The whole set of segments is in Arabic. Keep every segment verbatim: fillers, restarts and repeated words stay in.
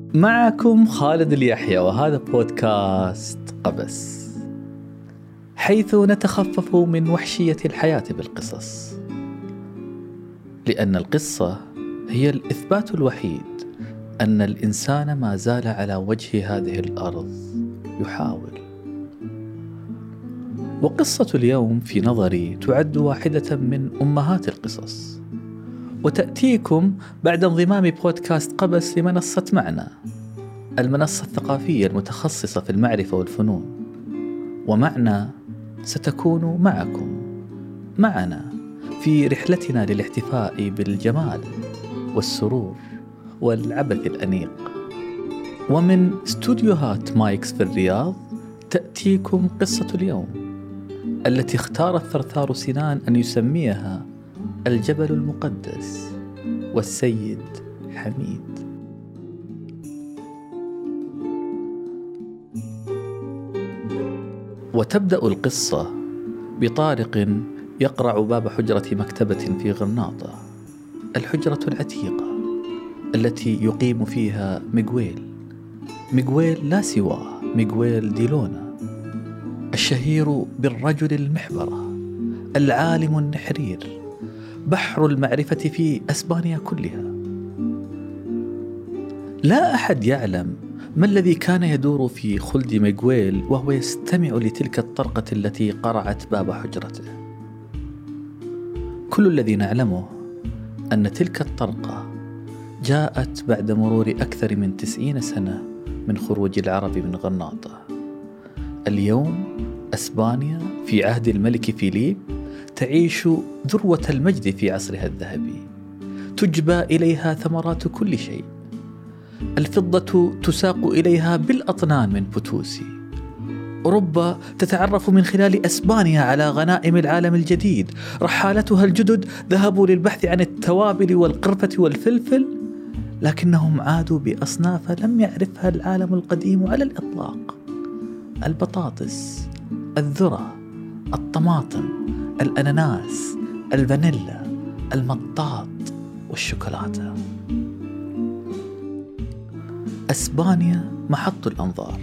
معكم خالد اليحيى، وهذا بودكاست قبس، حيث نتخفف من وحشية الحياة بالقصص، لأن القصة هي الإثبات الوحيد أن الإنسان ما زال على وجه هذه الأرض يحاول. وقصة اليوم في نظري تعد واحدة من أمهات القصص، وتأتيكم بعد انضمام بودكاست قبس لمنصة معنا، المنصة الثقافية المتخصصة في المعرفة والفنون. ومعنا ستكون معكم معنا في رحلتنا للاحتفاء بالجمال والسرور والعبث الأنيق. ومن استوديوهات مايكس في الرياض تأتيكم قصة اليوم، التي اختار الثرثار سنان أن يسميها الجبل المقدس والسيد حميد. وتبدأ القصة بطارق يقرع باب حجرة مكتبة في غرناطة، الحجرة العتيقة التي يقيم فيها ميغويل ميغويل لا سواه ميغويل دي لونا، الشهير بالرجل المحبرة، العالم النحرير، بحر المعرفة في أسبانيا كلها. لا أحد يعلم ما الذي كان يدور في خلد ميغويل وهو يستمع لتلك الطرقة التي قرعت باب حجرته. كل الذي نعلمه أن تلك الطرقة جاءت بعد مرور أكثر من تسعين سنة من خروج العرب من غرناطة. اليوم أسبانيا في عهد الملك فيليب تعيش ذروة المجد في عصرها الذهبي، تجبى إليها ثمرات كل شيء، الفضة تساق إليها بالأطنان من بوتوسي، أوروبا تتعرف من خلال أسبانيا على غنائم العالم الجديد، رحالتها الجدد ذهبوا للبحث عن التوابل والقرفة والفلفل، لكنهم عادوا بأصناف لم يعرفها العالم القديم على الإطلاق: البطاطس، الذرة، الطماطم، الأناناس، الفانيلا، المطاط والشوكولاتة. أسبانيا محط الأنظار.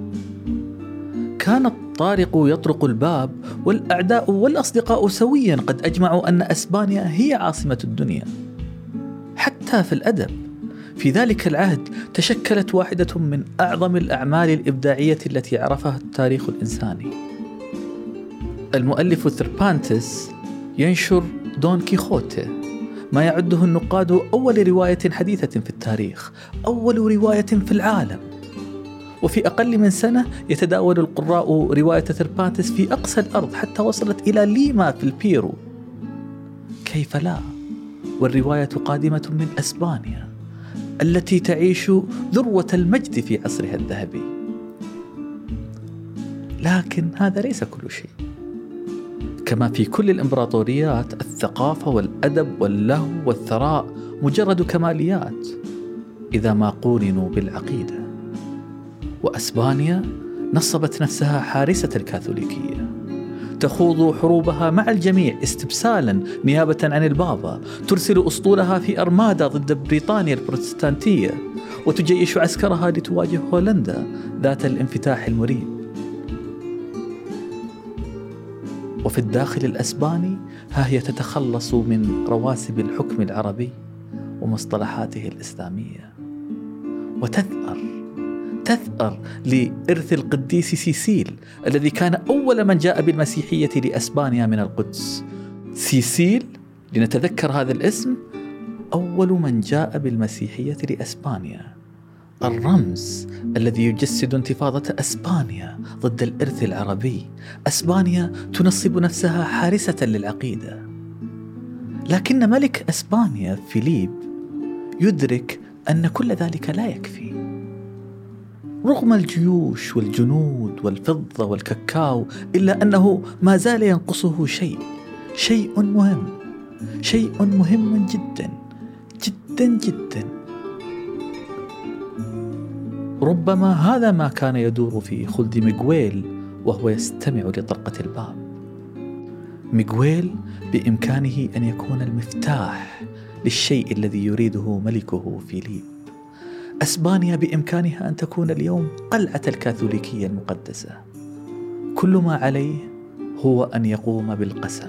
كان الطارق يطرق الباب، والأعداء والأصدقاء سويا قد أجمعوا أن أسبانيا هي عاصمة الدنيا. حتى في الأدب في ذلك العهد تشكلت واحدة من أعظم الأعمال الإبداعية التي عرفها التاريخ الإنساني. المؤلف ثربانتس ينشر دون كيخوتي، ما يعده النقاد أول رواية حديثة في التاريخ، أول رواية في العالم. وفي أقل من سنة يتداول القراء رواية ثربانتس في أقصى الأرض حتى وصلت إلى ليما في البيرو. كيف لا؟ والرواية قادمة من أسبانيا التي تعيش ذروة المجد في عصرها الذهبي. لكن هذا ليس كل شيء. كما في كل الإمبراطوريات، الثقافة والأدب واللهو والثراء مجرد كماليات إذا ما قورنوا بالعقيدة. وأسبانيا نصبت نفسها حارسة الكاثوليكية، تخوض حروبها مع الجميع استبسالا نيابة عن البابا، ترسل أسطولها في أرمادا ضد بريطانيا البروتستانتية، وتجيش عسكرها لتواجه هولندا ذات الانفتاح المريب. وفي الداخل الأسباني ها هي تتخلص من رواسب الحكم العربي ومصطلحاته الإسلامية، وتثأر تثأر لإرث القديس سيسيل الذي كان أول من جاء بالمسيحية لأسبانيا من القدس. سيسيل، لنتذكر هذا الاسم، أول من جاء بالمسيحية لأسبانيا، الرمز الذي يجسد انتفاضة أسبانيا ضد الإرث العربي. أسبانيا تنصب نفسها حارسة للعقيدة، لكن ملك أسبانيا فيليب يدرك أن كل ذلك لا يكفي. رغم الجيوش والجنود والفضة والكاكاو، إلا أنه ما زال ينقصه شيء شيء مهم شيء مهم جدا جدا جدا. ربما هذا ما كان يدور في خلد ميغويل وهو يستمع لطرقة الباب. ميغويل بإمكانه أن يكون المفتاح للشيء الذي يريده ملكه فيليب، أسبانيا بإمكانها أن تكون اليوم قلعة الكاثوليكية المقدسة. كل ما عليه هو أن يقوم بالقسم.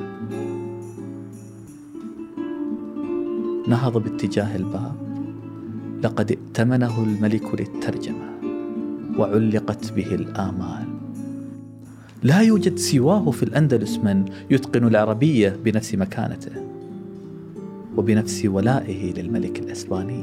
نهض باتجاه الباب. لقد ائتمنه الملك للترجمة وعلقت به الآمال. لا يوجد سواه في الأندلس من يتقن العربية بنفس مكانته وبنفس ولائه للملك الإسباني.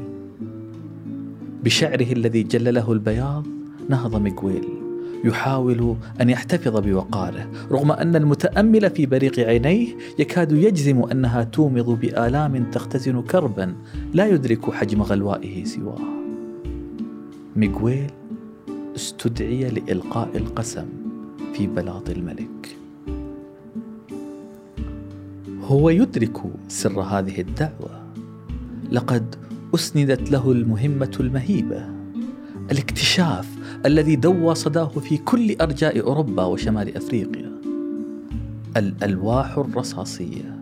بشعره الذي جلله البياض نهض ميغويل يحاول أن يحتفظ بوقاره، رغم أن المتأمل في بريق عينيه يكاد يجزم أنها تومض بآلام تختزن كربا لا يدرك حجم غلوائه سواه. ميغويل استدعي لإلقاء القسم في بلاط الملك. هو يدرك سر هذه الدعوة. لقد أسندت له المهمة المهيبة، الاكتشاف الذي دوى صداه في كل أرجاء أوروبا وشمال أفريقيا، الألواح الرصاصية.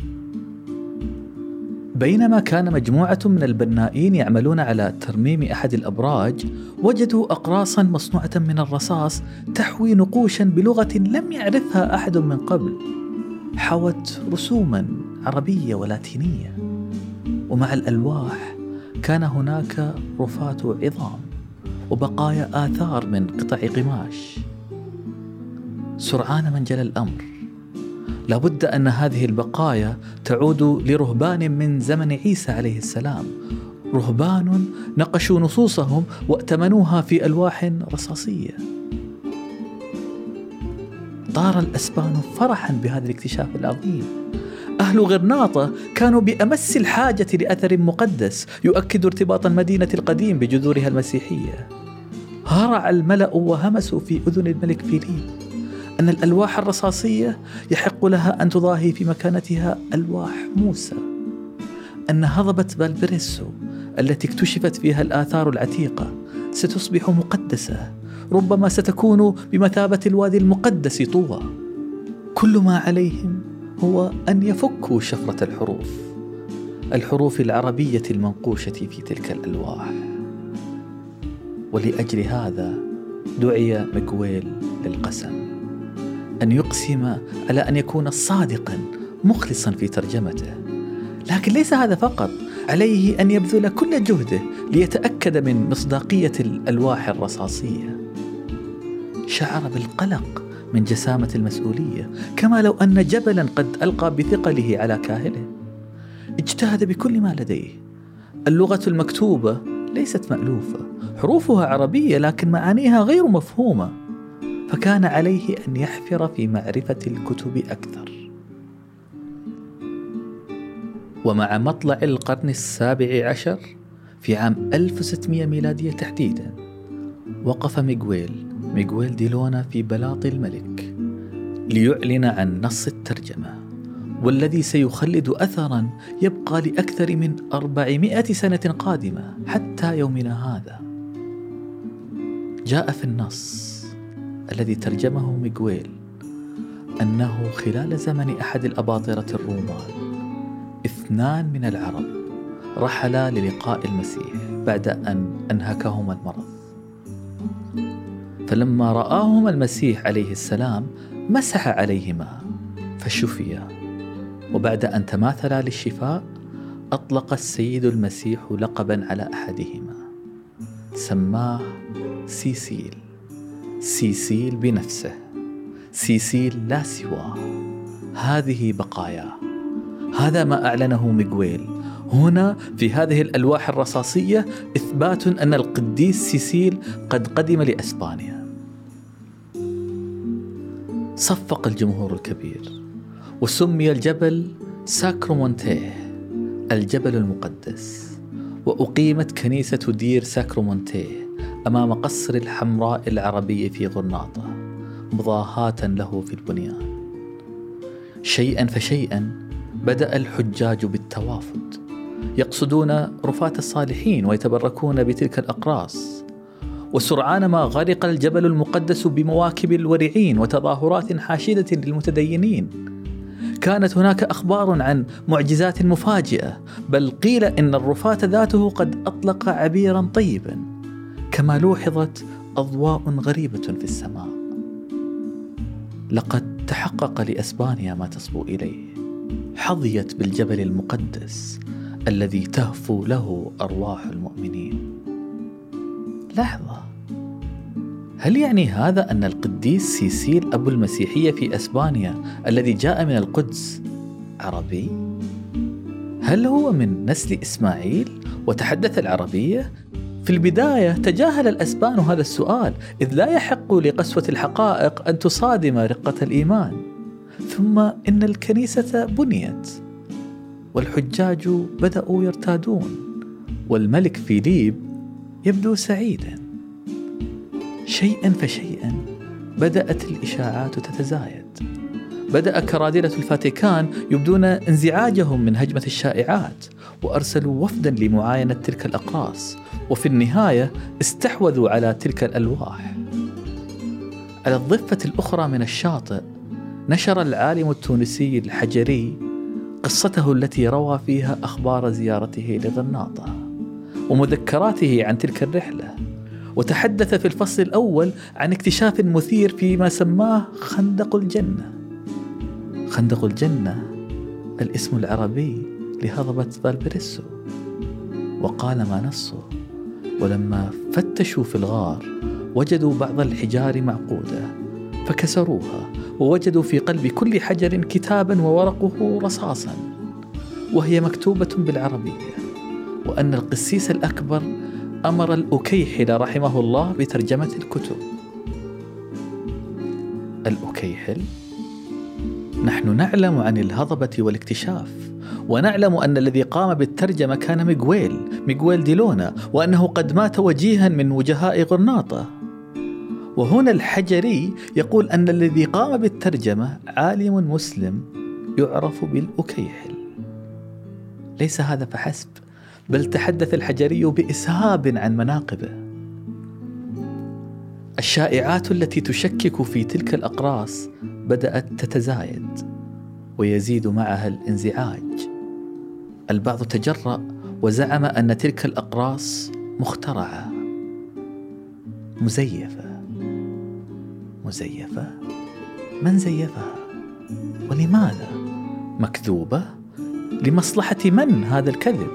بينما كان مجموعة من البنائين يعملون على ترميم أحد الأبراج، وجدوا أقراصا مصنوعة من الرصاص تحوي نقوشا بلغة لم يعرفها أحد من قبل، حوت رسوما عربية ولاتينية. ومع الألواح كان هناك رفات عظام وبقايا آثار من قطع قماش. سرعان من جل الأمر. لابد أن هذه البقايا تعود لرهبان من زمن عيسى عليه السلام، رهبان نقشوا نصوصهم واتمنوها في ألواح رصاصية. طار الأسبان فرحا بهذا الاكتشاف العظيم. أهل غرناطة كانوا بأمس الحاجة لأثر مقدس يؤكد ارتباط المدينة القديم بجذورها المسيحية. هرع الملأ وهمسوا في أذن الملك فيليب أن الألواح الرصاصية يحق لها أن تضاهي في مكانتها ألواح موسى، أن هضبة فالبريسو التي اكتشفت فيها الآثار العتيقة ستصبح مقدسة، ربما ستكون بمثابة الوادي المقدس طوى. كل ما عليهم هو أن يفكوا شفرة الحروف، الحروف العربية المنقوشة في تلك الألواح. ولأجل هذا دعي ميغويل للقسم، أن يقسم على أن يكون صادقا مخلصا في ترجمته. لكن ليس هذا فقط، عليه أن يبذل كل جهده ليتأكد من مصداقية الألواح الرصاصية. شعر بالقلق من جسامة المسؤولية، كما لو أن جبلا قد ألقى بثقله على كاهله. اجتهد بكل ما لديه. اللغة المكتوبة ليست مألوفة، حروفها عربية لكن معانيها غير مفهومة، فكان عليه أن يحفر في معرفة الكتب أكثر. ومع مطلع القرن السابع عشر في عام ألف وستمائة ميلادية تحديدا، وقف ميغويل ميغويل دي لونا في بلاط الملك ليعلن عن نص الترجمة، والذي سيخلد أثرا يبقى لأكثر من أربعمائة سنة قادمة حتى يومنا هذا. جاء في النص الذي ترجمه ميغويل أنه خلال زمن أحد الأباطرة الرومان اثنان من العرب رحلا للقاء المسيح بعد أن أنهكهما المرض، فلما رآهما المسيح عليه السلام مسح عليهما فشفيا، وبعد أن تماثلا للشفاء أطلق السيد المسيح لقبا على أحدهما سماه سيسيل. سيسيل بنفسه، سيسيل لا سواه. هذه بقايا، هذا ما أعلنه ميغويل هنا في هذه الألواح الرصاصية، إثبات أن القديس سيسيل قد قدم لأسبانيا. صفق الجمهور الكبير، وسمي الجبل ساكرومونتيه، الجبل المقدس، وأقيمت كنيسة دير ساكرومونتيه أمام قصر الحمراء العربي في غرناطة مضاهاة له في البنيان. شيئا فشيئا بدأ الحجاج بالتوافد، يقصدون رفات الصالحين ويتبركون بتلك الأقراص. وسرعان ما غرق الجبل المقدس بمواكب الورعين وتظاهرات حاشدة للمتدينين. كانت هناك أخبار عن معجزات مفاجئة، بل قيل إن الرفاة ذاته قد أطلق عبيرا طيبا، كما لوحظت أضواء غريبة في السماء. لقد تحقق لأسبانيا ما تصبو إليه، حظيت بالجبل المقدس الذي تهفو له أرواح المؤمنين. لحظة، هل يعني هذا أن القديس سيسيل أبو المسيحية في أسبانيا الذي جاء من القدس عربي؟ هل هو من نسل إسماعيل وتحدث العربية؟ في البداية تجاهل الأسبان هذا السؤال، إذ لا يحق لقسوة الحقائق أن تصادم رقة الإيمان. ثم إن الكنيسة بنيت، والحجاج بدأوا يرتادون، والملك فيليب يبدو سعيدا. شيئا فشيئا بدأت الإشاعات تتزايد. بدأ كرادلة الفاتيكان يبدون انزعاجهم من هجمة الشائعات، وأرسلوا وفدا لمعاينة تلك الأقراص، وفي النهاية استحوذوا على تلك الألواح. على الضفة الأخرى من الشاطئ نشر العالم التونسي الحجري قصته التي روى فيها أخبار زيارته لغرناطة ومذكراته عن تلك الرحلة، وتحدث في الفصل الأول عن اكتشاف مثير فيما سماه خندق الجنة. خندق الجنة الاسم العربي لهضبة فالبريسو. وقال ما نصه: ولما فتشوا في الغار وجدوا بعض الحجار معقودة فكسروها، ووجدوا في قلب كل حجر كتابا وورقه رصاصا، وهي مكتوبة بالعربية، وأن القسيس الأكبر أمر الأكيحل رحمه الله بترجمة الكتب. الأكيحل؟ نحن نعلم عن الهضبة والاكتشاف، ونعلم أن الذي قام بالترجمة كان ميغويل ميغويل دي لونا، وأنه قد مات وجيها من وجهاء غرناطة. وهنا الحجري يقول أن الذي قام بالترجمة عالم مسلم يعرف بالأكيحل. ليس هذا فحسب، بل تحدث الحجري بإسهاب عن مناقبه. الشائعات التي تشكك في تلك الأقراص بدأت تتزايد، ويزيد معها الانزعاج. البعض تجرأ وزعم أن تلك الأقراص مخترعة، مزيفة. مزيفة؟ من زيفها؟ ولماذا؟ مكذوبة؟ لمصلحة من هذا الكذب؟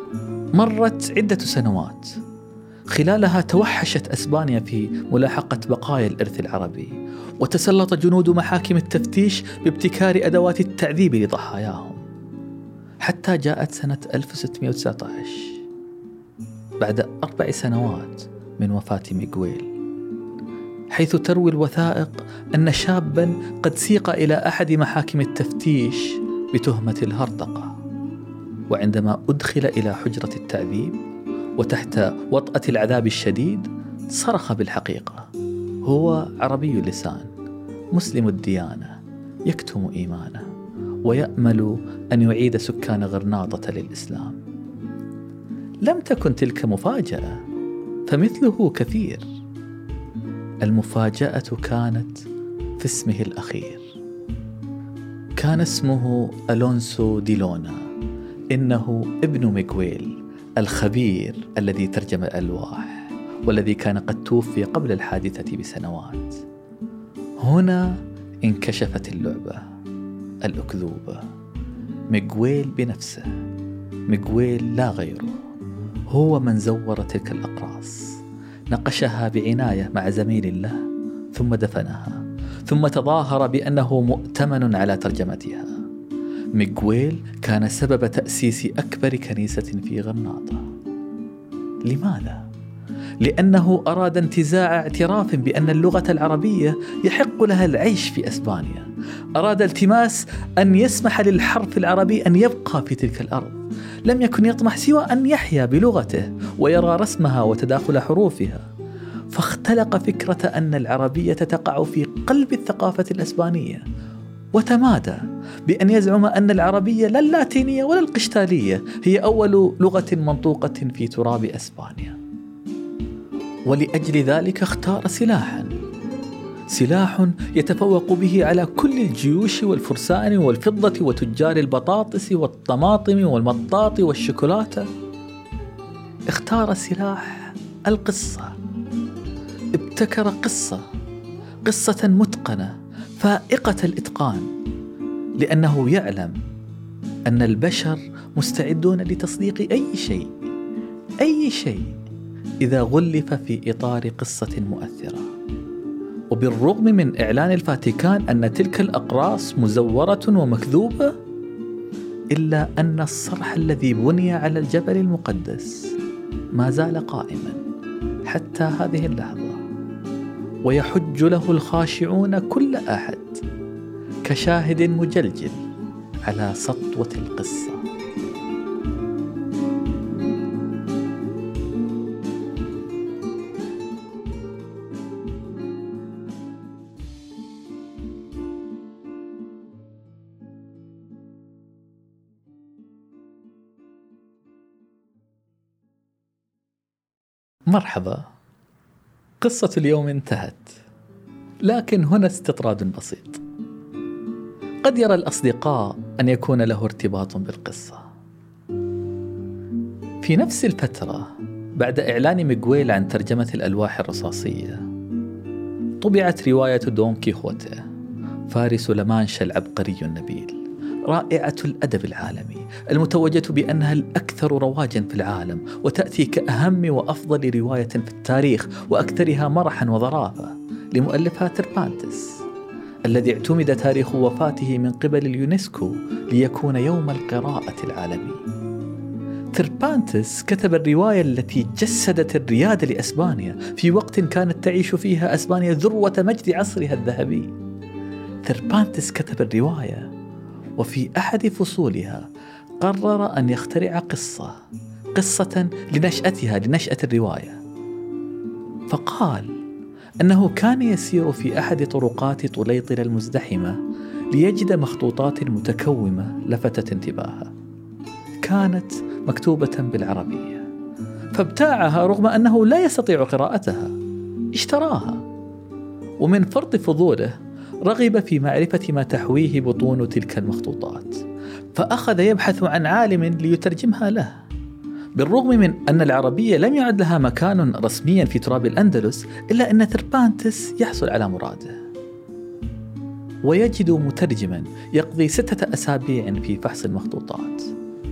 مرت عدة سنوات خلالها توحشت أسبانيا في ملاحقة بقايا الإرث العربي، وتسلط جنود محاكم التفتيش بابتكار أدوات التعذيب لضحاياهم، حتى جاءت سنة ألف وستمائة وتسعة عشر بعد أربع سنوات من وفاة ميغويل، حيث تروي الوثائق أن شابا قد سيق إلى أحد محاكم التفتيش بتهمة الهرطقة، وعندما أدخل إلى حجرة التعذيب وتحت وطأة العذاب الشديد صرخ بالحقيقة. هو عربي اللسان، مسلم الديانة، يكتم إيمانه، ويأمل أن يعيد سكان غرناطة للإسلام. لم تكن تلك مفاجأة، فمثله كثير. المفاجأة كانت في اسمه الأخير. كان اسمه ألونسو دي لونا، إنه ابن ميغويل الخبير الذي ترجم الألواح، والذي كان قد توفي قبل الحادثة بسنوات. هنا انكشفت اللعبة الأكذوبة. ميغويل بنفسه، ميغويل لا غيره، هو من زور تلك الأقراص، نقشها بعناية مع زميل له، ثم دفنها، ثم تظاهر بأنه مؤتمن على ترجمتها. ميغويل كان سبب تأسيس أكبر كنيسة في غرناطة. لماذا؟ لأنه أراد انتزاع اعتراف بأن اللغة العربية يحق لها العيش في أسبانيا. أراد التماس أن يسمح للحرف العربي أن يبقى في تلك الأرض. لم يكن يطمح سوى أن يحيا بلغته ويرى رسمها وتداخل حروفها. فاختلق فكرة أن العربية تقع في قلب الثقافة الأسبانية، وتمادى بأن يزعم أن العربية لا اللاتينية ولا القشتالية هي أول لغة منطوقة في تراب أسبانيا. ولأجل ذلك اختار سلاحا سلاح يتفوق به على كل الجيوش والفرسان والفضة وتجار البطاطس والطماطم والمطاط والشوكولاتة. اختار سلاح القصة، ابتكر قصة قصة متقنة فائقة الإتقان، لأنه يعلم أن البشر مستعدون لتصديق أي شيء أي شيء إذا غلف في إطار قصة مؤثرة. وبالرغم من إعلان الفاتيكان أن تلك الأقراص مزورة ومكذوبة، إلا أن الصرح الذي بني على الجبل المقدس ما زال قائما حتى هذه اللحظة، ويحج له الخاشعون كل أحد كشاهد مجلجل على سطوة القصة. مرحبا، قصة اليوم انتهت، لكن هنا استطراد بسيط. قد يرى الأصدقاء أن يكون له ارتباط بالقصة. في نفس الفترة، بعد إعلان ميغويل عن ترجمة الألواح الرصاصية، طبعت رواية دون كيخوتي، فارس لامانشا العبقري النبيل، رائعة الأدب العالمي، المتوجة بأنها الأكثر رواجا في العالم، وتأتي كأهم وأفضل رواية في التاريخ وأكثرها مرحا وظرافة، لمؤلفها تربانتس، الذي اعتمد تاريخ وفاته من قبل اليونسكو ليكون يوم القراءة العالمي. تربانتس كتب الرواية التي جسدت الريادة لأسبانيا في وقت كانت تعيش فيها أسبانيا ذروة مجد عصرها الذهبي. تربانتس كتب الرواية، وفي أحد فصولها قرر أن يخترع قصة قصة لنشأتها لنشأة الرواية. فقال أنه كان يسير في أحد طرقات طليطلة المزدحمة ليجد مخطوطات متكومة لفتت انتباهه، كانت مكتوبة بالعربية، فابتاعها رغم أنه لا يستطيع قراءتها. اشتراها، ومن فرط فضوله رغب في معرفة ما تحويه بطون تلك المخطوطات، فأخذ يبحث عن عالم ليترجمها له. بالرغم من أن العربية لم يعد لها مكان رسميا في تراب الأندلس، إلا أن تربانتس يحصل على مراده، ويجد مترجما يقضي ستة أسابيع في فحص المخطوطات.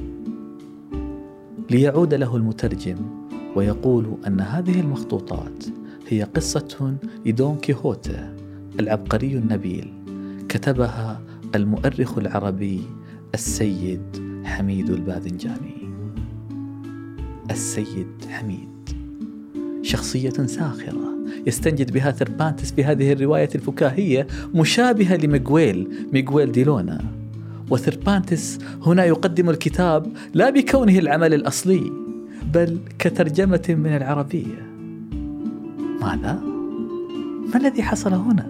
ليعود له المترجم ويقول أن هذه المخطوطات هي قصة لدون كيخوتي العبقري النبيل، كتبها المؤرخ العربي السيد حميد الباذنجاني. السيد حميد شخصية ساخرة يستنجد بها تربانتس في هذه الرواية الفكاهية، مشابهة لميغويل ميغويل دي لونا. وثربانتس هنا يقدم الكتاب لا بكونه العمل الأصلي، بل كترجمة من العربية. ماذا؟ ما الذي حصل هنا؟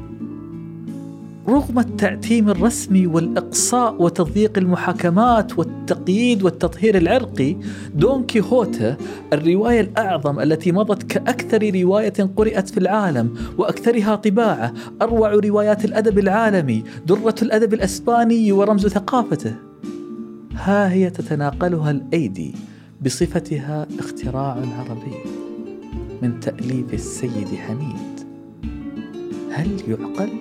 رغم التعتيم الرسمي والإقصاء وتضييق المحاكمات والتقييد والتطهير العرقي، دون كيخوتي الرواية الأعظم التي مضت كأكثر رواية قرأت في العالم وأكثرها طباعة، أروع روايات الأدب العالمي، درة الأدب الأسباني ورمز ثقافته، ها هي تتناقلها الأيدي بصفتها اختراع عربي من تأليف السيد حميد. هل يعقل؟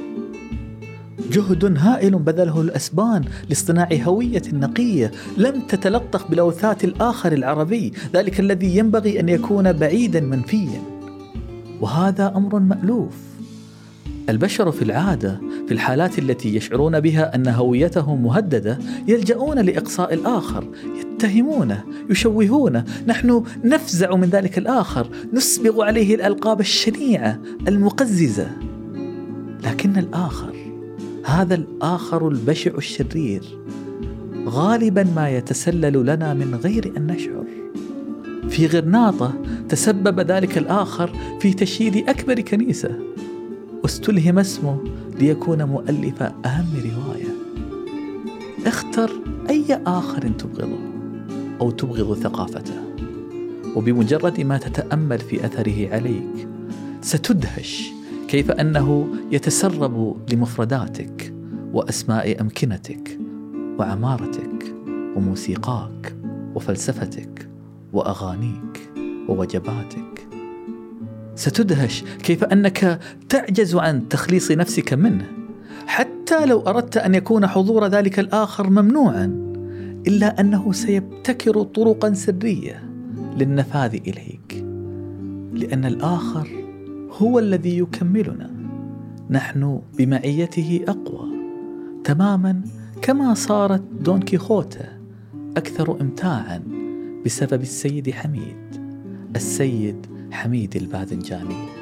جهد هائل بذله الأسبان لاصطناع هوية نقية لم تتلطخ بلوثات الآخر العربي، ذلك الذي ينبغي أن يكون بعيدا منفيا، وهذا أمر مألوف. البشر في العادة في الحالات التي يشعرون بها أن هويتهم مهددة يلجؤون لإقصاء الآخر، يتهمونه، يشوهونه، نحن نفزع من ذلك الآخر، نسبغ عليه الألقاب الشنيعة المقززة. لكن الآخر، هذا الآخر البشع الشرير، غالبا ما يتسلل لنا من غير أن نشعر. في غرناطة تسبب ذلك الآخر في تشييد أكبر كنيسة، واستلهم اسمه ليكون مؤلف أهم رواية. اختر أي آخر تبغضه أو تبغض ثقافته، وبمجرد ما تتأمل في أثره عليك ستدهش كيف أنه يتسرب لمفرداتك وأسماء أمكنتك وعمارتك وموسيقاك وفلسفتك وأغانيك ووجباتك. ستدهش كيف أنك تعجز عن تخليص نفسك منه، حتى لو أردت أن يكون حضور ذلك الآخر ممنوعا، إلا أنه سيبتكر طرقا سرية للنفاذ إليك، لأن الآخر هو الذي يكملنا. نحن بمعيته أقوى، تماما كما صارت دون كيخوته أكثر إمتاعا بسبب السيد حميد، السيد حميد الباذنجاني.